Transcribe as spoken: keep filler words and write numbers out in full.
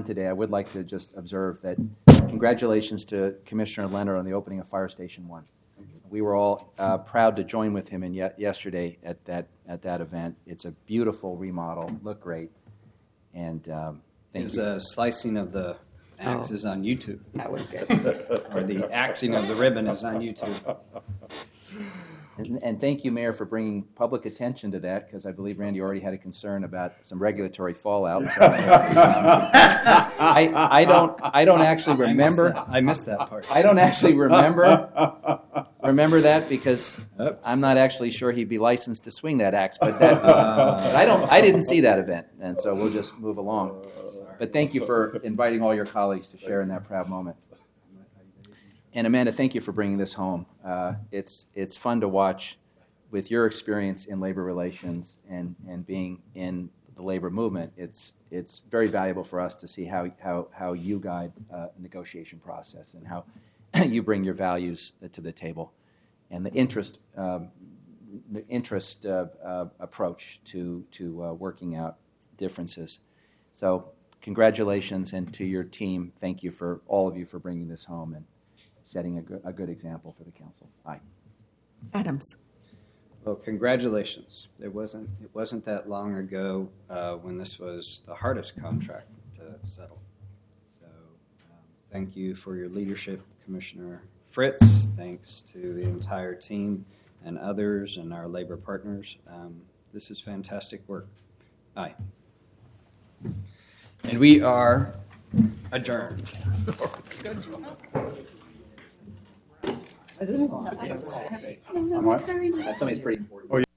today, I would like to just observe that congratulations to Commissioner Leonard on the opening of Fire Station One. We were all uh, proud to join with him in ye- yesterday at that at that event. It's a beautiful remodel, look great, and um, thank His you. uh, slicing of the axe Oh. is on YouTube, That was good. or the axing of the ribbon is on YouTube. And, and thank you, Mayor, for bringing public attention to that, because I believe Randy already had a concern about some regulatory fallout. So, I, I don't I don't actually remember. I missed that, I missed that part. I don't actually remember remember that because Yep. I'm not actually sure he'd be licensed to swing that axe. But that but I don't I didn't see that event, and so we'll just move along. But thank you for inviting all your colleagues to share in that proud moment. And Amanda, thank you for bringing this home. Uh, it's it's fun to watch with your experience in labor relations and, and being in the labor movement. It's it's very valuable for us to see how how, how you guide uh, a negotiation process and how you bring your values to the table, and the interest um, the interest uh, uh, approach to to uh, working out differences. So congratulations, and to your team, thank you for all of you for bringing this home and setting a good, a good example for the council. Aye. Adams. Well, congratulations. It wasn't it wasn't that long ago uh, when this was the hardest contract to settle. So um, thank you for your leadership, Commissioner Fritz. Thanks to the entire team and others and our labor partners. Um, this is fantastic work. Aye. And we are adjourned. That's something that's pretty important.